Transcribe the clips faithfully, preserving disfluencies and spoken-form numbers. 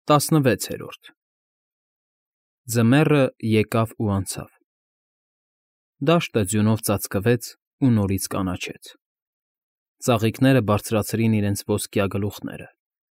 Տասնվեցերորդ Ձմեռը եկավ ու անցավ։ Դաշտը ձյունով ծածկվեց ու նորից կանաչեց։ Ծաղիկները բարձրացրին իրենց ոսկյա գլուխները։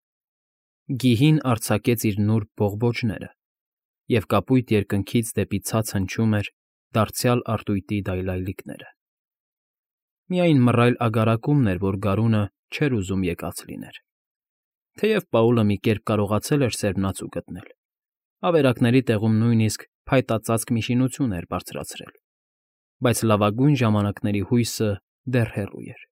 Գիհին արձակեց իր նուրբ բողբոջները, և կապույտ երկնքից դեպի ցած հնչում էր դարձյալ արտույտի դայլայլիկները։ Միայն մռայլ ագարակումն էր, որ գարունը չէր ուզում եկած լիներ։ Թեև Պաուլը մի կերպ կարողացել էր սերմնացու գտնել, ավերակների տեղում նույնիսկ փայտածածկ մի շինություն էր բարձրացրել, բայց լավագույն ժամանակների հույսը դեռ հեռու էր։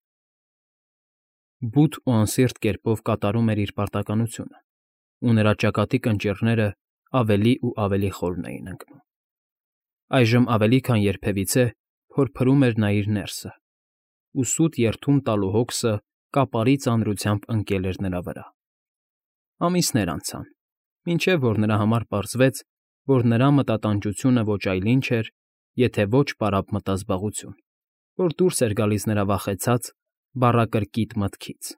Բութ ու անսիրտ կերպով կատարում էր իր պարտականությունը, ու նրա ճակատիք ընճիռները ավելի ու ավելի խորն էին ընկնում։ Այժմ ավելի քան երբևիցե փորփրում էր նա իր ներսը, ու սուտ երդում տալու հոգսը կապարի ծանրությամբ ընկել էր նրա վրա։ Ամիսներ անցան, մինչև որ նրա համար պարզվեց, որ նրա մտատանջությունը ոչ այլ ինչ էր, եթե ոչ պարապ մտազբաղություն, որ դուրս էր գալիս նրա վախեցած, բառակրկիտ մտքից։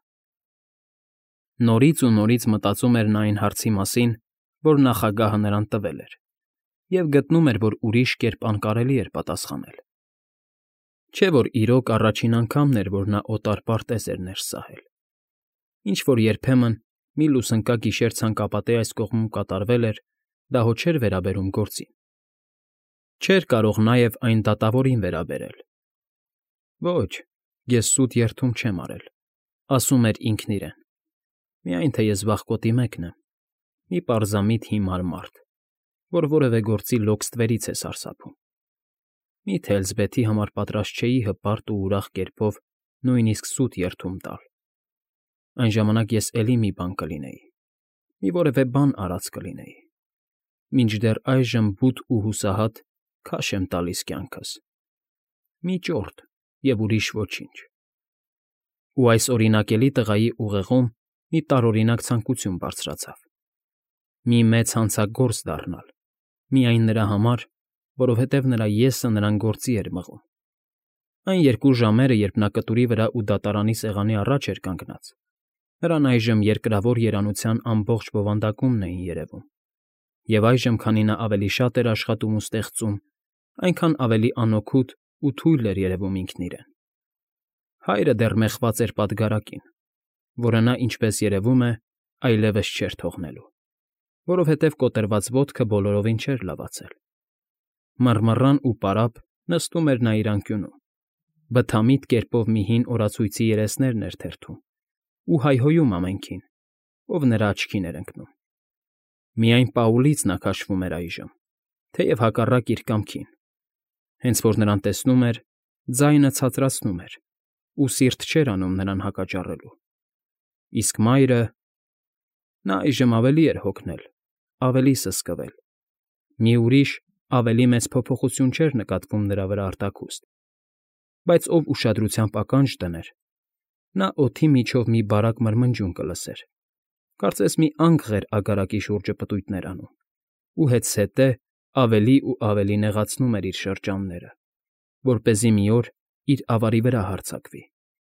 Նորից ու նորից մտածում էր նա այն հարցի մասին, որ նախագահը նրան տվել էր, և գտնում էր, որ ուրիշ կերպ անկարելի էր պատասխանել։ Չէ՞ որ իրոք առաջին անգամն էր, որ նա օտար պարտեզ էր ներս սահել։ Ինչ֊որ երբեմն մի լուսնկագիշեր ցանկապատի այս կողմում կատարվել էր, դա հո չէր վերաբերում գործին։ Չէր կարող նաև այն դատավորին վերաբերել։ Ոչ, ես սուտ երդում չեմ արել, ասում էր ինքն իրեն, միայն թե ես վախկոտի մեկն եմ, մի պարզամիտ հիմար մարդ, որ որևէ գործի լոկ ստվերից է սարսափում։ Մի՞թե Էլզբեթի համար պատրաստ չէի հպարտ ու ուրախ կերպով նույնիսկ սուտ երդում տալ։ Այն ժամանակ ես էլի մի բան կլինեի, մի որևէ բան արած կլինեի, մինչդեռ այժմ բութ ու հուսահատ քաշ եմ տալիս կյանքս։ Մի ճորտ և ուրիշ ոչինչ։ Ու այս օրինակելի տղայի ուղեղում մի տարօրինակ ցանկություն բարձրացավ. մի մեծ հանցագործ դառնալ, միայն նրա համար, որովհետև նրա ես֊ը նրան գործի էր մղում։ Այն երկու ժամերը, երբ նա կտուրի վրա ու դատարանի սեղանի առաջ էր կանգնած, նրան այժմ երկրավոր երանության ամբողջ բովանդակումն էին երևում, և այժմ, քանի նա ավելի շատ էր աշխատում ու ստեղծում, այնքան ավելի անօգուտ ու թույլ էր երևում ինքն իրեն։ Հայրը դեռ մեխված էր պատգարակին, որը նա, ինչպես երևում է, այլևս չէր թողնելու, որովհետև կոտրված ոտքը բոլորովին չէր լավացել։ Մռմռան ու պարապ նստում էր նա իր անկյունում, բթամիտ կերպով մի հին օրացույցի երեսներն էր թերթում ու հայհոյում ամենքին, ով նրա աչքին էր ընկնում։ Միայն Պաուլից նա քաշվում էր այժմ, թեև հակառակ իր կամքին, հենց որ նրան տեսնում էր, ձայնը ցածրացնում էր ու սիրտ չէր անում նրան հակճառելու։ Իսկ մայրը… նա այժմ ավելի էր հոգնել, ավելի սսկվել։ Մի ուրիշ, ավելի մեծ փոփոխություն չէր նկատվում նրա վրա արտաքուստ, բայց ով ուշադրությամբ ականջ դներ, նա օդի միջով մի բարակ մրմնջյուն կլսեր, կարծես մի անգղ էր ագարակի շուրջը պտույտներ անում, ու հետզհետե ավելի ու ավելի նեղացնում էր իր շրջանները, որպեսզի մի օր իր ավարի վրա հարձակվի։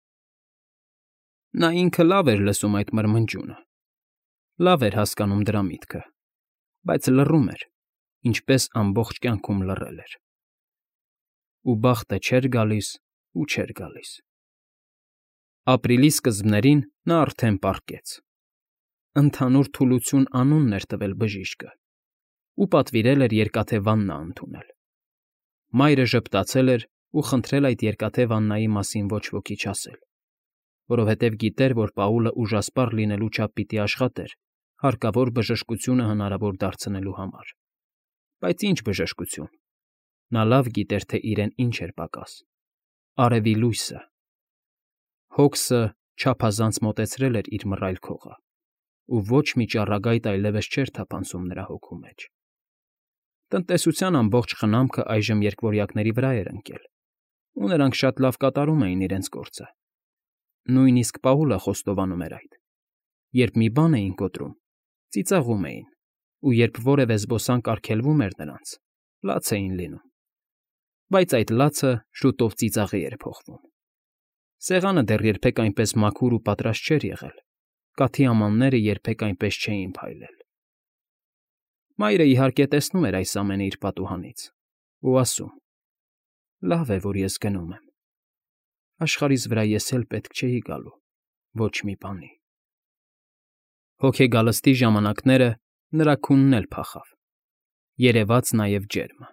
Նա ինքը լավ էր լսում այդ մրմնջյունը, լավ էր հասկանում դրա միտքը, բայց լռում էր, ինչպես ամբողջ կյանքում լռել էր։ Ու բախտը չէր գալիս ու չէր գալիս։ Ապրիլի սկզբներին նա արդեն պառկեց։ «Ընդհանուր թուլություն» անունն էր տվել բժիշկը ու պատվիրել էր երկաթե վաննա ընդունել։ Մայրը ժպտացել էր ու խնդրել այդ երկաթե վաննայի մասին ոչ ոքի չասել, որովհետև գիտեր, որ Պաուլը ուժասպառ լինելու չափ պիտի աշխատեր հարկավոր բժշկությունը հնարավոր դարձնելու համար։ Բայց ինչ բժշկություն։ Նա լավ գիտեր, թե իրեն ինչ էր պակաս. արևի լույսը։ Հոգսը չափազանց մոտեցրել էր իր մռայլ քողը, ու ոչ մի ճառագայթ այլևս չէր թափանցում նրա հոգու մեջ։ Տնտեսության ամբողջ խնամքը այժմ երկվորյակների վրա էր ընկել, ու նրանք շատ լավ կատարում էին իրենց գործը։ Նույնիսկ Պաուլը խոստովանում էր այդ. երբ մի բան էին կոտրում, ծիծաղում էին, ու երբ որևէ զբոսանք արգելվում էր նրանց, լաց էին լինում։ Բայց այդ լացը շուտով ծիծաղի էր փոխվում։ Սեղանը դեռ երբեք այնպես մաքուր ու պատրաստ չէր եղել, կաթի ամանները երբեք այնպես չէին փայլել։ Մայրը իհարկե տեսնում էր այս ամենը իր պատուհանից ու ասում. «Լավ է, որ ես գնում եմ. աշխարհիս վրա ես էլ պետք չէի գալու ոչ մի բանի»։ Հոգեգալստի ժամանակները նրա քունն էլ փախավ, երևաց նաև ջերմը։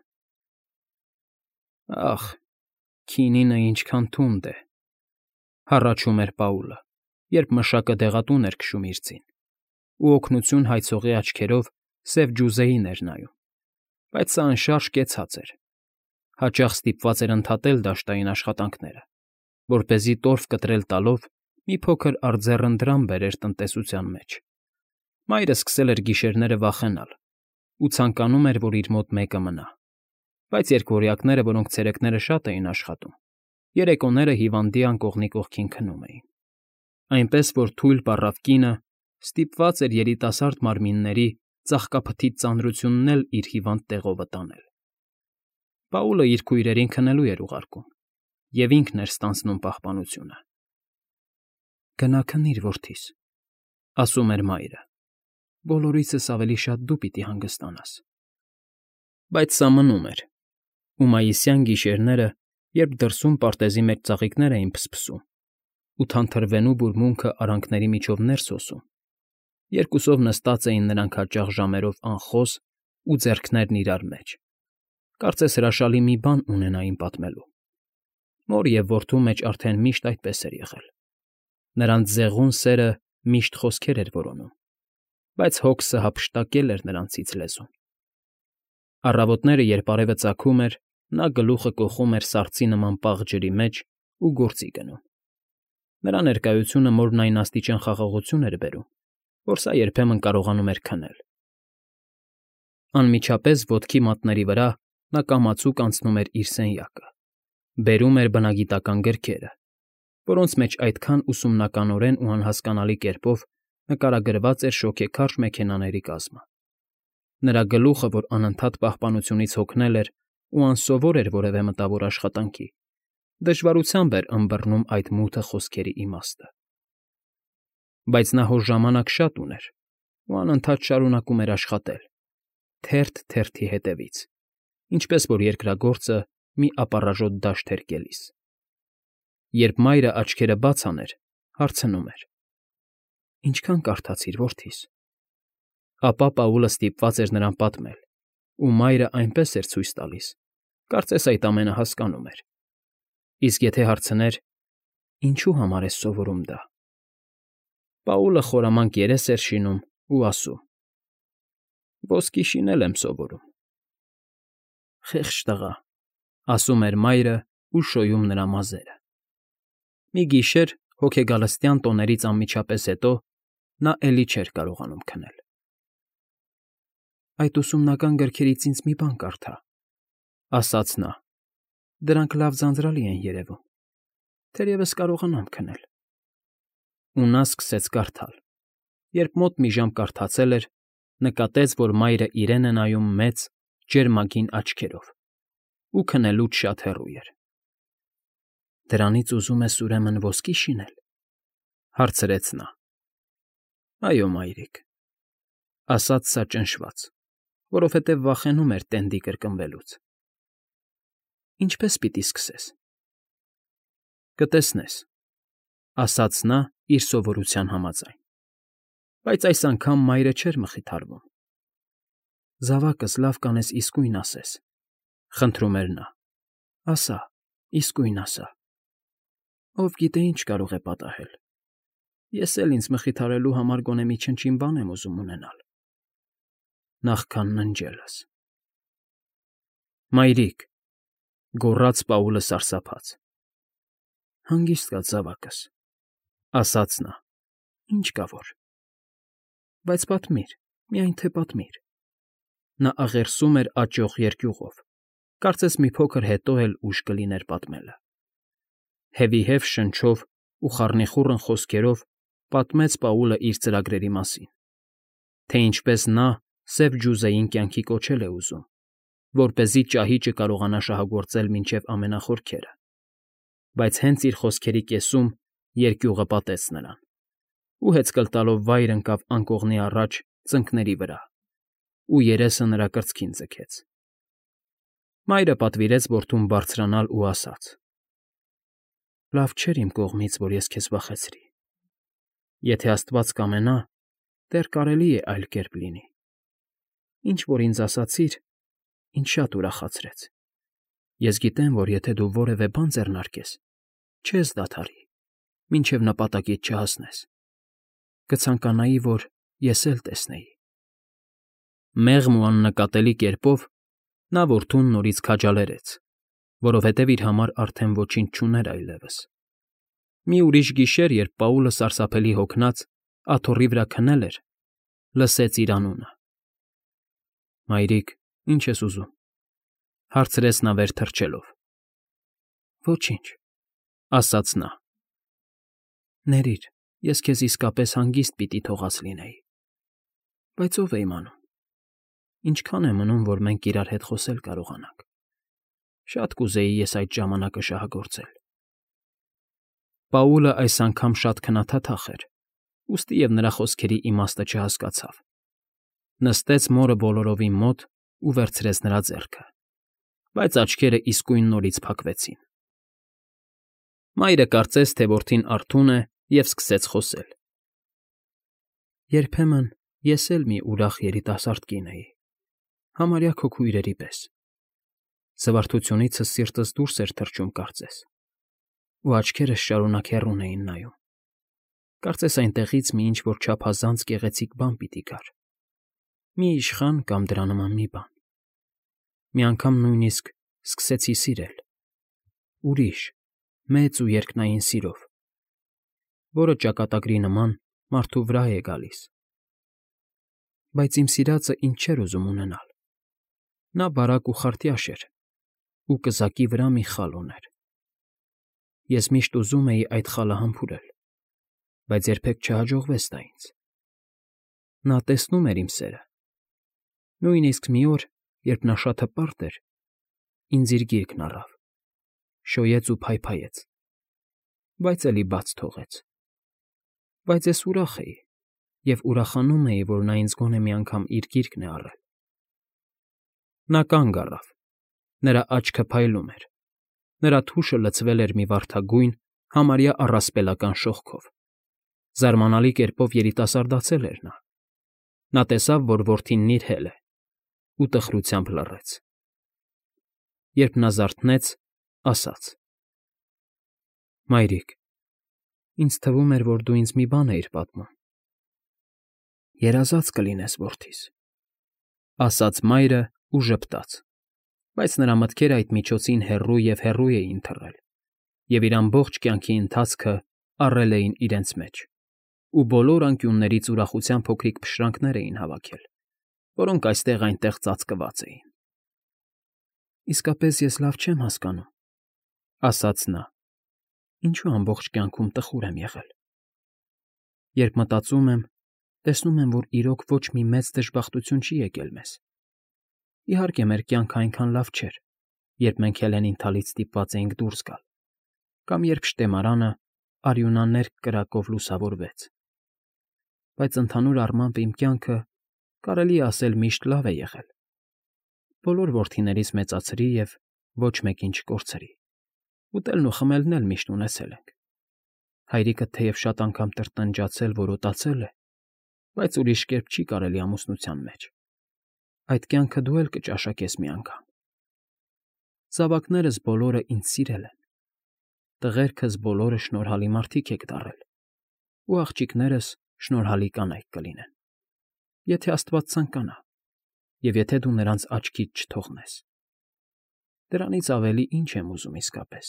«Ախ, քինինը ինչքան թունդ է», հառաչում էր Պաուլը, երբ մշակը դեղատուն էր քշում իր ձին, ու օգնություն հայցողի աչքերով սև ջուզեին էր նայում, բայց սա անշարժ կեցած էր։ Հաճախ ստիպված էր ընդհատել դաշտային աշխատանքները, որպեսզի տորֆ կտրել տալով մի փոքր արձեռընդրամ բերեր տնտեսության մեջ։ Մայրը սկսել էր գիշերները վախենալ ու ցանկանում էր, որ իր մոտ մեկը մնա, բայց երկվորյակները, որոնք ցերեկները շատ էին աշխատում, երեկոները հիվանդի անկողնի կողքին քնում էին։ Այնպես որ թույլ պառավ կինը ստիպված էր երիտասարդ մարմինների ծաղկափթիթ ծանրությունն էլ իր հիվանդ տեղովը տանել։ Պաուլը իր քույրերին քնելու էր ուղարկում, և ինքն էր ստանձնում պահպանությունը։ «Գնա քնիր, որդիս», ասում էր մայրը, «բոլորիցս ավելի շատ դու պիտի հանգստանաս»։ Բայց սա մնում էր, ու մայիսյան գիշերները, երբ դրսում պարտեզի մեջ ծաղիկներ էին փսփսում, ու թանթրվենու բուրմունքը արանքների միջով ներս հոսում, երկուսով նստած էին նրանք հաճախ ժամերով անխոս ու ձեռքներն իրար մեջ, կարծես հրաշալի մի բան ունենային պատմելու։ Մոր և որդու մեջ արդեն միշտ այդպես էր եղել։ Նրանց զեղուն սերը միշտ խոսքեր էր որոնում, բայց հոգսը հափշտակել էր նրանցից լեզուն։ Առավոտները, երբ արևը ծագում էր, նա գլուխը կոխում էր սարցի նման պաղ ջրի մեջ ու գործի գնում։ Նրա ներկայությունը մորն այն աստիճան խաղաղություն էր բերում, որ սա երբեմն կարողանում էր քնել։ Անմիջապես ոտքի մատների վրա նա կամացուկ անցնում էր իր սենյակը, բերում էր բնագիտական գրքերը, որոնց մեջ այդքան ուսումնականորեն ու անհասկանալի կերպով նկարագրված էր շոգեքարշ մեքենաների կազմը։ Նրա գլուխը, որ անընդհատ պահպանությունից հոգնել էր ու անսովոր էր որևէ մտավոր աշխատանքի, դժվարությամբ էր ըմբռնում այդ մութը խոսքերի իմաստը։ Բայց նա հոր ժամանակ շատ ուներ ու անընդհատ շարունակում էր աշխատել, թերթ֊թերթի հետևից, ինչպես որ երկրագործը մի ապառաժոտ դաշտ էր կելիս։ Երբ մայրը աչքերը բաց աներ, հարցնում էր. «Ինչքան կարդացիր, որդիս»։ Ապա Պաուլը ստիպված էր նրան պատմել, ու մայրը այնպես էր ցույց տալիս, կարծես այդ ամենը հասկանում էր։ Իսկ եթե հարցներ. «Ինչու համար ես սովորում դա»։ Պաուլը խորամանկ երես էր շինում ու ասում. «Ոսկի շինել եմ սովորում»։ «Խեղճ տղա», ասում էր մայրը ու շոյում նրա մազերը։ Մի գիշեր հոգեգալստյան տոներից անմիջապես հետո նա էլի չէր կարողանում քնել։ «Այդ ուսումնական գրքերից ինձ մի բան կարդա», ասաց նա, «դրանք լավ ձանձրալի են երևում, թերևս կարողանամ քնել»։ Ու նա սկսեց կարդալ։ Երբ մոտ մի ժամ կարդացել էր, նկատեց, որ մայրը իրեն է նայում մեծ, ջերմագին աչքերով ու քնելուց շատ հեռու էր։ «Դրանից ուզում ես, ուրեմն, ոսկի շինել»։ հարցրեց նա։ «Այո, մայրիկ», ասաց սա ճնշված, որովհետև վախենում էր տենդի կրկնվելուց։ «Ինչպե՞ս պիտի սկսես»։ «Կտեսնես», ասաց նա իր սովորության համաձայն։ Բայց այս անգամ մայրը չէր մխիթարվում։ «Զավակս, լավ կանես իսկույն ասես», խնդրում էր նա։ «Ասա, իսկույն ասա։ Ով գիտե ինչ կարող է պատահել։ Ես էլ ինձ մխիթարելու համար գոնե մի չնչին բան եմ ուզում ունենալ, նախքան ննջելս»։ «Մայրիկ», գոռաց Պաուլը սարսափած։ «Հանգիստ կաց, զավակս», ասաց նա, «ինչ կա որ։ Բայց պատմիր, միայն թե պատմիր»։ Նա աղերսում էր աճող երկյուղով, կարծես մի փոքր հետո էլ ուշ կլիներ պատմելը։ Հևիհև շնչով ու խառնիխուռն խոսքերով պատմեց Պաուլը իր ծրագրերի մասին, թե ինչպես նա սև ջուզեին կյանքի կոչել է ուզում, որպեսզի ճահիճը կարողանա շահագործել մինչև ամենախորքերը։ Բայց հենց իր խոսքերի կեսում երկյուղը պատեց նրան, ու հեծկլտալով վայր ընկավ անկողնի առաջ ծնկների վրա, ու երեսը նրա կրծքին ձգեց։ Մայրը պատվիրեց որդուն բարձրանալ ու ասաց. «Լավ չէր իմ կողմից, որ ես քեզ վախեցրի։ Եթե Աստված կամենա, դեռ կարելի է այլ կերպ լինի։ Ինչ որ ինձ ասացիր, ինձ շատ ուրախացրեց։ Ես գիտեմ, որ եթե դու որևէ բան ձեռնարկես, չես դադարի, մինչև նպատակիդ չհասնես։ Կցանկանայի, որ ես էլ տեսնեի»։ Մեղմ ու աննկատելի կերպով նա որդուն նորից քաջալերեց, որովհետև իր համար արդեն ոչինչ չուներ այլևս։ Մի ուրիշ գիշեր, երբ Պաուլը սարսափելի հոգնած աթոռի վրա քնել էր, լսեց իր անունը։ «Մայրիկ, ի՞նչ ես ուզում», հարցրեց նա վեր թռչելով։ «Ոչինչ», ասաց նա։ «Ներիր, ես քեզ իսկապես հանգիստ պիտի թողած լինեի, բայց ով է իմանում, ինչքան է մնում, որ մենք իրար հետ խոսել կարողանանք։ Շատ կուզեի ես այդ ժամանակը շահագործել»։ Պաուլը այս անգամ շատ քննադատախ էր, ուստի և նրա խոսքերի իմաստը չհասկացավ։ Նստեց մորը բոլորովին մոտ ու վերցրեց նրա ձեռքը, բայց աչքերը իսկույն նորից փակվեցին։ Մայրը կարծեց, թե որդին արթուն է, և սկսեց խոսել. «Երբեմն ես էլ մի ուրախ երիտասարդ կին էի, համարյա քո քույրերի պես։ Զվարթությունիցս սիրտս դուրս էր թռչում, կարծես, ու աչքերս շարունակ հեռուն էին նայում։ Կարծես այնտեղից մի ինչ֊որ չափազանց գեղեցիկ բան պիտի գար, մի իշխան կամ դրա նման մի բան։ Մի անգամ նույնիսկ սկսեցի սիրել, ուրիշ, մեծ ու երկնային սիրով, որը ճակատագրի նման մարդու վրա է գալիս։ Բայց իմ սիրածը ինձ չէր ուզում ունենալ։ Նա բարակ ու խարտյաշ էր ու կզակի վրա մի խալ ուներ։ Ես միշտ ուզում էի այդ խալը համբուրել, բայց երբեք չհաջողվեց դա ինձ։ Նա տեսնում էր իմ սերը։ Նույնիսկ մի օր, երբ նա շատ հպարտ էր, ինձ իր գիրկն առավ, շոյեց ու փայփայեց, բայց էլի բաց թողեց։ Բայց ես ուրախ էի և ուրախանում էի, որ նա ինձ գոնե մի անգամ իր գիրկն է առել։ Նա կանգ առավ, նրա աչքը փայլում էր, նրա թուշը լցվել էր մի վարդագույն, համարյա առասպելական շողքով։ Զարմանալի կերպով երիտասարդացել էր նա։ Նա տեսավ, որ որդին նիրհել է, ու տխրությամբ լռեց։ Երբ նա զարթնեց, ասաց. «Մայրիկ, ինձ թվում էր, որ դու ինձ մի բան էիր պատմում»։ «Երազած կլինես, որդիս», ասաց մայրը ու ժպտաց, բայց նրա մտքերը այդ միջոցին հեռու և հեռու էին թռել, և իր ամբողջ կյանքի ընթացքը առել էին իրենց մեջ, ու բոլոր անկյուններից ուրախության փոքրիկ փշրանքներ էին հավաքել, որոնք այստեղ֊այնտեղ ծածկված էին։ «Իսկապես ես լավ չեմ հասկանում», ասաց նա, «ինչու ամբողջ կյանքում տխուր եմ եղել։ Երբ մտածում եմ, տեսնում եմ, որ իրոք ոչ մի մեծ դժբախտություն չի եկել մեզ։ Իհարկե, մեր կյանքը այնքան լավ չէր, երբ մենք Հելենին թալից ստիպված էինք դուրս գալ, կամ երբ շտեմարանը արյունաներկ կրակով լուսավորվեց։ Բայց ընդհանուր առմամբ իմ կյանքը, կարելի է ասել, միշտ լավ է եղել։ Բոլոր որդիներից մեծացրի և ոչ մեկին չկորցրի։ Ուտելն ու խմելն էլ միշտ ունեցել ենք։ Հայրիկդ թեև շատ անգամ տրտնջացել, որոտացել է, բայց ուրիշ կերպ չի կարելի ամուսնության մեջ։ Այդ կյանքը դու էլ կճաշակես մի անգամ։ Զավակներս բոլորը ինձ սիրել են։ Տղերքս բոլորը շնորհալի մարդիկ եք դառել, ու աղջիկներս շնորհալի կանայք կլինեն, եթե Աստված ցանկանա, և եթե դու նրանց աչքից չթողնես։ Դրանից ավելի ի՞նչ եմ ուզում իսկապես։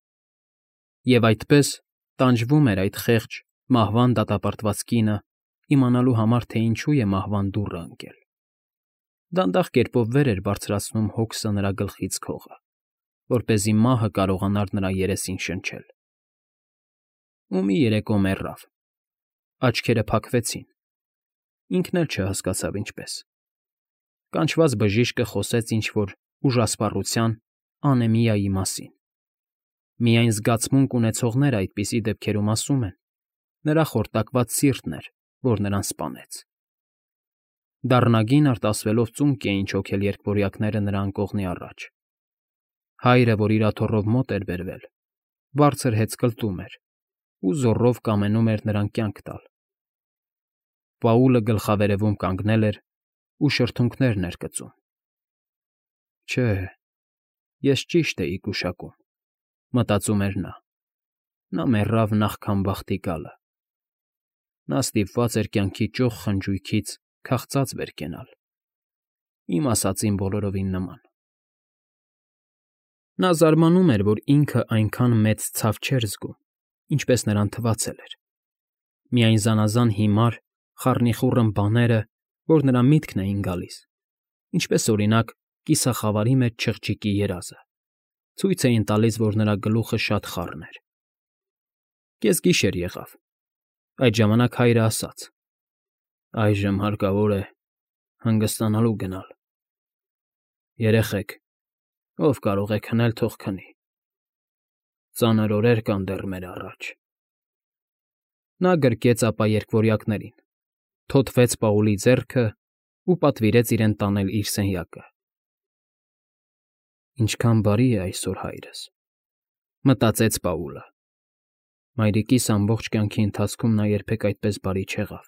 Եվ այդպես տանջվում էր այդ խեղճ, մահվան դատապարտված կինը, իմանալու համար, թե ինչու է մահվան դուռը ընկել։ Դանդաղ կերպով վեր էր բարձրացնում հոգսը նրա գլխից քողը, որպեսզի մահը կարողանար նրա երեսին շնչել։ Ու մի երեկո մեռավ։ Աչքերը փակվեցին։ Ինքն էլ չհասկացավ ինչպես։ Կանչված բժիշկը խոսեց ինչ֊որ ուժասպառության, անեմիայի մասին։ Միայն զգացմունք ունեցողները այդպիսի դեպքերում ասում են. նրա խորտակված սիրտն էր, որ նրան սպանեց։ Դառնագին արտասվելով ծունկ էին չոքել երկվորյակները նրա անկողնի առաջ։ Հայրը, որ իր աթոռով մոտ էր բերվել, բարձր հեծ կլտում էր ու զոռով կամենում էր նրան կյանք տալ։ Պաուլը գլխավերևում կանգնել էր ու շրթունքներն էր կծում։ Չէ, ես ճիշտ էի գուշակում, մտածում էր նա։ Նա մեռավ նախքան բախտի գալը։ Նա ստիպված էր կյանքի ճոխ խնջույքից քաղցած վեր կենալ, իմ ասածին բոլորովին նման։ Նա զարմանում էր, որ ինքը այնքան մեծ ցավ չէր զգում, ինչպես նրան թվացել էր։ Միայն զանազան հիմար, խառնիխուռն բաները, որ նրա միտքն էին գալիս, ինչպես օրինակ կիսախավարի մեջ չղջիկի երազը, ցույց էին տալիս, որ նրա գլուխը շատ խառն էր։ Կեսգիշեր եղավ։ Այդ ժամանակ հայրը ասաց. «Այժմ հարկավոր է հանգստանալու գնալ։ Երեխեք, ով կարող է քնել, թող քնի։ Ծանր օրեր կան դեռ մեր առաջ»։ Նա գրկեց ապա երկվորյակներին, թոթվեց Պաուլի ձեռքը ու պատվիրեց իրեն տանել իր սենյակը։ «Ինչքան բարի է այսօր հայրս», մտածեց Պաուլը։ Մայրիկիս ամբողջ կյանքի ընթացքում նա երբեք այդպես բարի չեղավ։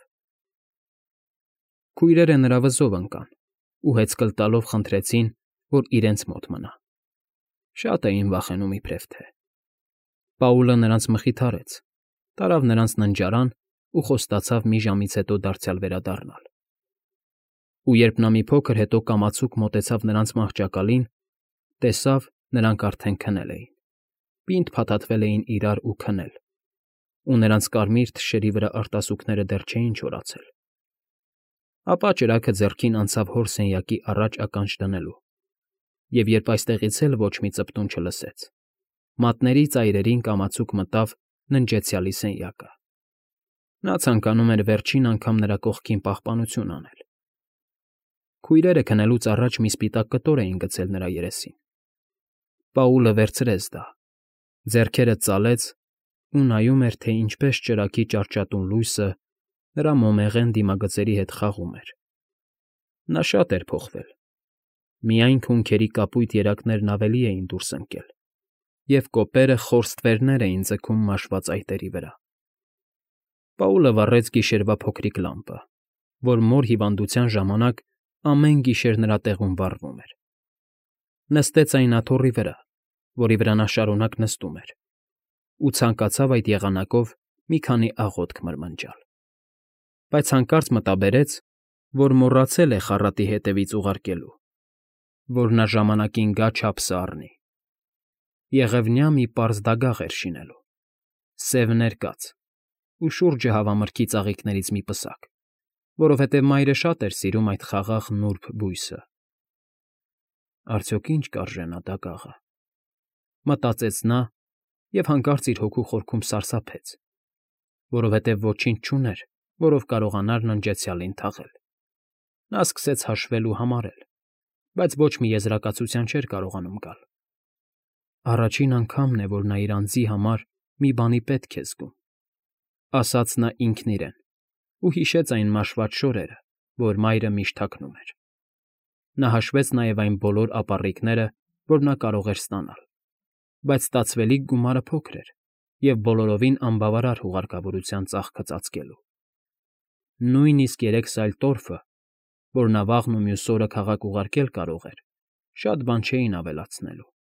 Քույրերը նրա վզով ընկան ու հեծկլ տալով խնդրեցին, որ իրենց մոտ մնա։ Շատ էին վախենում իբրև թե։ Պաուլը նրանց մխիթարեց, տարավ նրանց ննջարան ու խոստացավ մի ժամից հետո դարձյալ վերադառնալ։ Ու երբ նա մի փոքր հետո կամացուկ մոտեցավ նրանց մահճակալին, տեսավ, նրանք արդեն քնել էին, պինդ փաթաթվել էին իրար ու քնել, ու նրանց կարմիր թշերի վրա արտասուքները դեռ չէին չորացել։ Ապա ճրագը ձեռքին անցավ հոր սենյակի առաջ ականջ դնելու, և երբ այստեղից էլ ոչ մի ծպտուն չլսեց, մատների ծայրերին կամացուկ մտավ ննջեցյալի սենյակը։ Նա ցանկանում էր վերջին անգամ նրա կողքին պահպանություն անել։ Քույրերը քնելուց առաջ մի սպիտակ կտոր էին գցել նրա երեսին։ Պաուլը վերցրեց դա, ձեռքերը ծալեց ու նայում էր, թե ինչպես ճրագի ճարճատուն լույսը նրա մոմեղեն դիմագծերի հետ խաղում էր։ Նա շատ էր փոխվել։ Միայն քունքերի կապույտ երակներն ավելի էին դուրս ընկել, և կոպերը խոր ստվերներ էին ձգում մաշված այտերի վրա։ Պաուլը վառեց գիշերվա փոքրիկ լամպը, որ մոր հիվանդության ժամանակ ամեն գիշեր նրա տեղում վառվում էր։ Նստեց այն աթոռի վրա, որի վրա նա շարունակ նստում էր, ու ցանկացավ այդ եղանակով մի քանի աղոթք մրմնջալ։ Բայց հանկարծ մտաբերեց, որ մոռացել է խառատի հետևից ուղարկելու, որ նա ժամանակին գա չափսը առնի։ Եղևնյա մի պարզ դագաղ էր շինելու, սև ներկած, ու շուրջը հավամրգի ծաղիկներից մի պսակ, որովհետև մայրը շատ էր սիրում այդ խաղաղ նուրբ բույսը։ Արդյոք ինչ կարժենա դագաղը, մտածեց նա և հանկարծ իր հոգու խորքում սարսափեց, որովհետև ոչինչ չուներ, որով կարողանար ննջեցյալին թաղել։ Նա սկսեց հաշվել ու համարել, բայց ոչ մի եզրակացության չէր կարողանում գալ։ Առաջին անգամն է, որ նա իր անձի համար մի բանի պետք է զգում, ասաց նա ինքն իրեն ու հիշեց այն մաշված շորերը, որ մայրը միշտ հագնում էր։ Նա հաշվեց նաև այն բոլոր ապառիկները, որ նա կարող էր ստանալ, բայց ստացվելիք գումարը փոքր էր և բոլորովին անբավարար հուղարկավորության ծախքը ծածկելու։ Նույնիսկ երեք սայլ տորֆը, որ նա վաղն ու մյուս օրը քաղաք ուղարկել կարող էր, շատ բան չէին ավելացնելու։